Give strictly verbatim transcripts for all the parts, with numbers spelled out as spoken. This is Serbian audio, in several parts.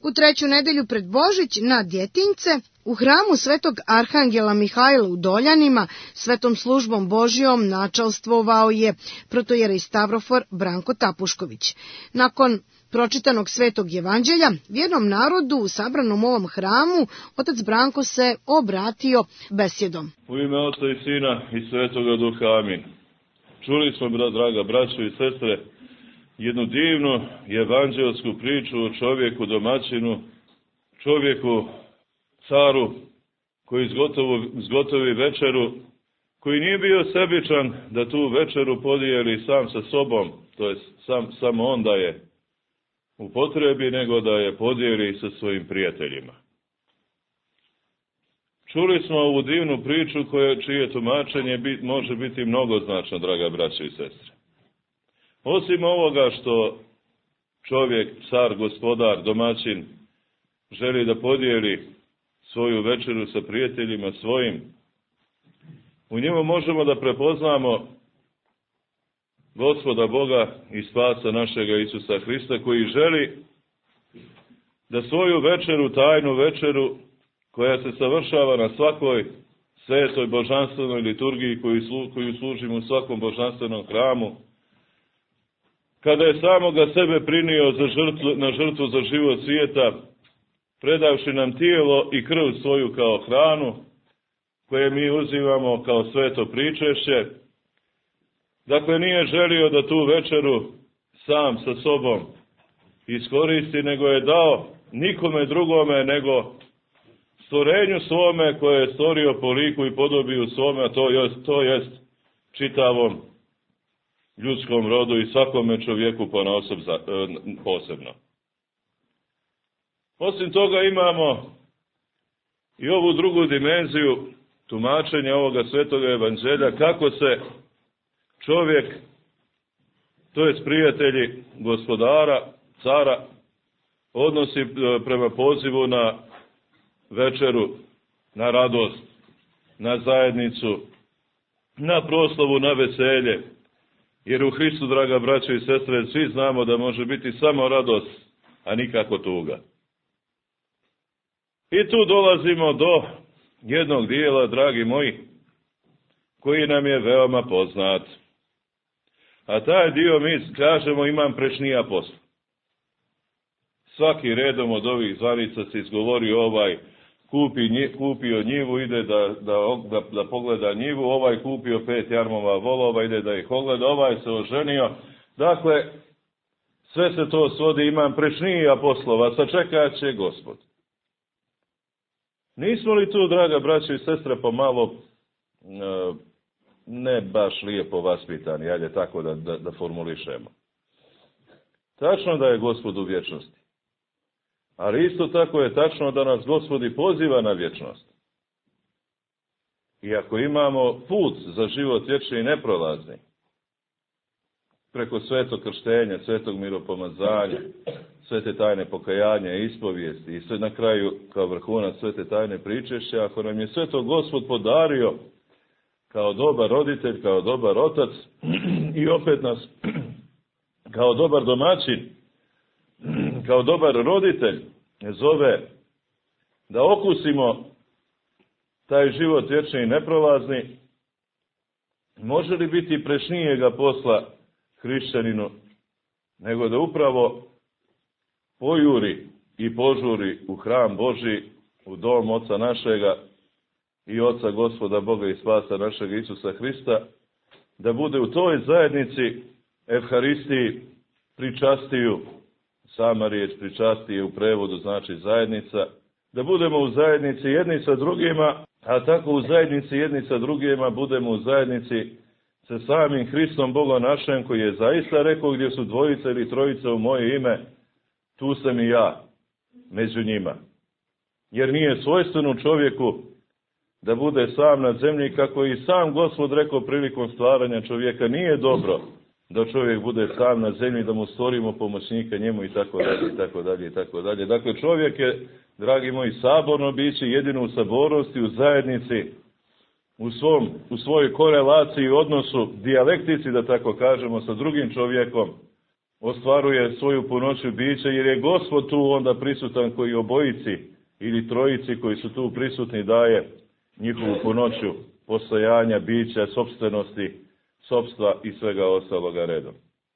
U treću nedelju pred Božić na Djetinjce u hramu svetog arhangela Mihajla u Doljanima svetom službom Božjom načalstvovao je protojerej Stavrofor Branko Tapušković. Nakon pročitanog svetog evanđelja vjernom narodu u sabranom ovom hramu otac Branko se obratio besjedom. U ime Oca i Sina i Svetoga Duha, amin. Čuli smo, draga braćo i sestre, jednu divnu evanđelsku priču o čovjeku domaćinu, čovjeku caru koji izgotovi, izgotovi večeru, koji nije bio sebičan da tu večeru podijeli sam sa sobom, to je sam, samo on da je u potrebi, nego da je podijeli sa svojim prijateljima. Čuli smo ovu divnu priču koje, čije tumačenje bit, može biti mnogoznačno, draga braćo i sestre. Osim ovoga što čovjek, car, gospodar, domaćin želi da podijeli svoju večeru sa prijateljima svojim, u njemu možemo da prepoznamo Gospoda Boga i spasa našega Isusa Hrista, koji želi da svoju večeru, tajnu večeru, koja se savršava na svakoj svetoj božanstvenoj liturgiji koju, slu, koju služimo u svakom božanstvenom hramu, kada je samoga sebe prinio za žrtvu, na žrtvu za život svijeta, predavši nam tijelo i krv svoju kao hranu, koje mi uzimamo kao sveto pričešće. Dakle, nije želio da tu večeru sam sa sobom iskoristi, nego je dao nikome drugome nego stvorenju svome koje je stvorio po liku i podobiju svome, a to jest, to jest čitavom ljudskom rodu i svakome čovjeku ponaosob za, e, posebno. Osim toga imamo i ovu drugu dimenziju tumačenja ovoga svetoga evanđelja, kako se čovjek, to jest prijatelji gospodara, cara, odnosi prema pozivu na večeru, na radost, na zajednicu, na proslavu, na veselje. Jer u Hristu, draga braćo i sestre, svi znamo da može biti samo radost, a nikako tuga. I tu dolazimo do jednog dijela, dragi moji, koji nam je veoma poznat. A taj dio mi kažemo imam prešnija posla. Svaki redom od ovih zvanica se izgovori ovaj kupi, nji, kupio njivu, ide da, da, da, da pogleda njivu, ovaj kupio pet jarmova volova, ide da ih ogleda, ovaj se oženio. Dakle, sve se to svodi, imam prešnija poslova, sačekat će Gospod. Nismo li tu, draga braćo i sestre, pomalo e, ne baš lijepo vaspitani, ajde tako da, da, da formulišemo. Tačno da je Gospod u vječnosti. Ali isto tako je tačno da nas Gospod i poziva na vječnost. I ako imamo put za život vječni i neprolazni, preko svetog krštenja, svetog miropomazanja, svete tajne pokajanja i ispovijesti i sve na kraju kao vrhunac svete tajne pričešća, ako nam je sve to Gospod podario kao dobar roditelj, kao dobar otac i opet nas kao dobar domaćin, kao dobar roditelj zove da okusimo taj život vječni i neprolazni, može li biti prešnijega posla hrišćaninu nego da upravo pojuri i požuri u hram Božji, u dom Oca našega i Oca Gospoda Boga i spasa našega Isusa Hrista, da bude u toj zajednici Evharistiji pričastiju, sama riječ pričastije u prevodu znači zajednica, da budemo u zajednici jedni sa drugima, a tako u zajednici jedni sa drugima budemo u zajednici sa samim Hristom Bogom našem, koji je zaista rekao gdje su dvojica ili trojica u moje ime, tu sam i ja među njima. Jer nije svojstveno čovjeku da bude sam na zemlji, kako i sam Gospod rekao prilikom stvaranja čovjeka, nije dobro da čovjek bude sam na zemlji, da mu stvorimo pomoćnika njemu i tako dalje, i tako dalje, i tako dalje. Dakle, čovjek je, dragi moji, saborno biće, jedino u sabornosti, u zajednici, u, svom, u svojoj korelaciji, odnosu, dijalektici, da tako kažemo, sa drugim čovjekom, ostvaruje svoju punoću bića, jer je Gospod tu onda prisutan koji obojici ili trojici koji su tu prisutni daje njihovu punoću postojanja, bića, sopstvenosti, sopstva i svega ostaloga redom.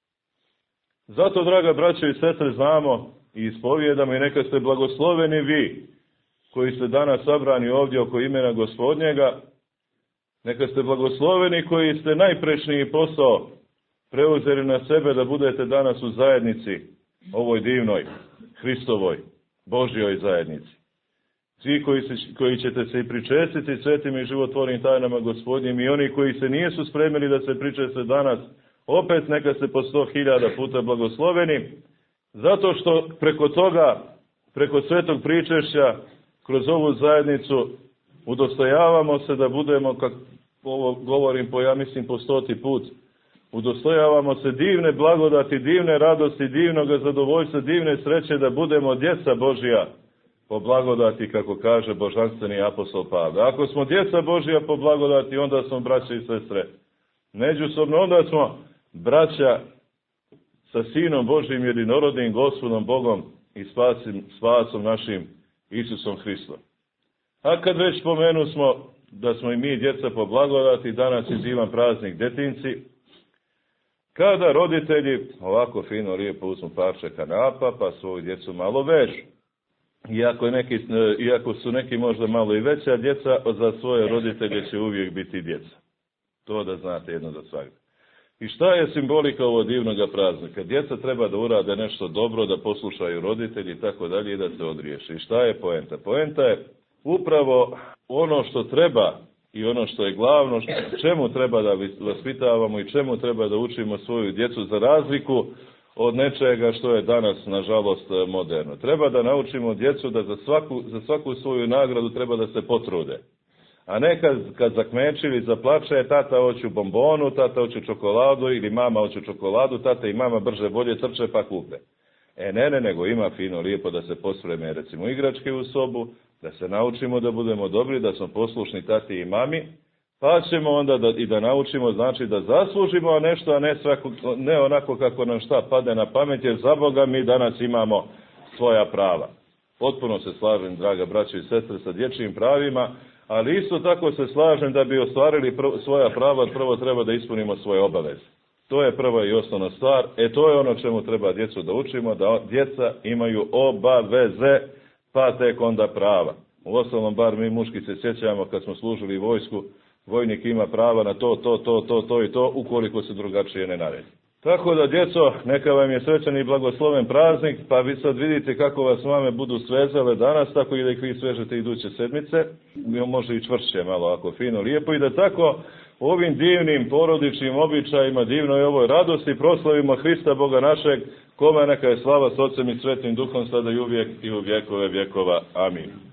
Zato, draga braćo i sestre, znamo i ispovijedamo i neka ste blagosloveni vi koji ste danas sabrani ovdje oko imena Gospodnjega, neka ste blagosloveni koji ste najprečniji posao preuzeli na sebe da budete danas u zajednici, ovoj divnoj, Hristovoj, Božjoj zajednici. Svi koji, se, koji ćete se i pričestiti svetim i životvornim tajnama Gospodnjim i oni koji se nijesu spremili da se pričeste danas, opet neka ste po sto hiljada puta blagosloveni, zato što preko toga, preko svetog pričešća, kroz ovu zajednicu udostojavamo se da budemo, kako ovo govorim po, ja mislim, po stoti put, udostojavamo se divne blagodati, divne radosti, divnog zadovoljstva, divne sreće da budemo djeca Božja po blagodati, kako kaže božanstveni apostol Pavle. Ako smo djeca Božja po blagodati, onda smo braća i sestre međusobno, onda smo braća sa Sinom Božjim jedinorodnim Gospodom Bogom i spasim, spasom našim Isusom Hristom. A kad već spomenu smo da smo i mi djeca po blagodati, danas je divan praznik detinci, kada roditelji ovako fino, lijepo uzmu parče kanapa, pa svoju djecu malo vežu. Iako, neki, iako su neki možda malo i veća djeca, za svoje roditelje će uvijek biti djeca. To da znate jedno za svakog. I šta je simbolika ovog divnog praznika? Djeca treba da urade nešto dobro, da poslušaju roditelji i tako dalje i da se odriješe. I šta je poenta? Poenta je upravo ono što treba i ono što je glavno, čemu treba da vaspitavamo i čemu treba da učimo svoju djecu za razliku od nečega što je danas, nažalost, moderno. Treba da naučimo djecu da za svaku, za svaku svoju nagradu treba da se potrude. A ne kad, kad zakmeči ili zaplače, tata hoću bombonu, tata hoću čokoladu ili mama hoću čokoladu, tata i mama brže bolje trče pa kupe. E ne, ne, nego ima fino, lijepo da se pospreme recimo igračke u sobu, da se naučimo da budemo dobri, da smo poslušni tati i mami, pa ćemo onda da, i da naučimo, znači da zaslužimo nešto, a ne, svako, ne onako kako nam šta pade na pamet, jer za Boga mi danas imamo svoja prava. Potpuno se slažem, draga braćo i sestre, sa dječjim pravima, ali isto tako se slažem da bi ostvarili prv, svoja prava, prvo treba da ispunimo svoje obaveze. To je prva i osnovna stvar, e to je ono čemu treba djecu da učimo, da djeca imaju obaveze, pa tek onda prava. U ostalom, bar mi muški se sjećamo kad smo služili vojsku, vojnik ima prava na to, to, to, to, to i to, ukoliko se drugačije ne naredi. Tako da, djeco, neka vam je srećan i blagosloven praznik, pa vi sad vidite kako vas mame budu svezale danas, tako i da ih vi svežete iduće sedmice, može i čvršće malo, ako fino, lijepo, i da tako ovim divnim porodičnim običajima, divnoj ovoj radosti proslavimo Hrista Boga našeg, kome neka je slava s Otcem i Svetim Duhom, sada i uvijek i u vjekove vjekova. Amin.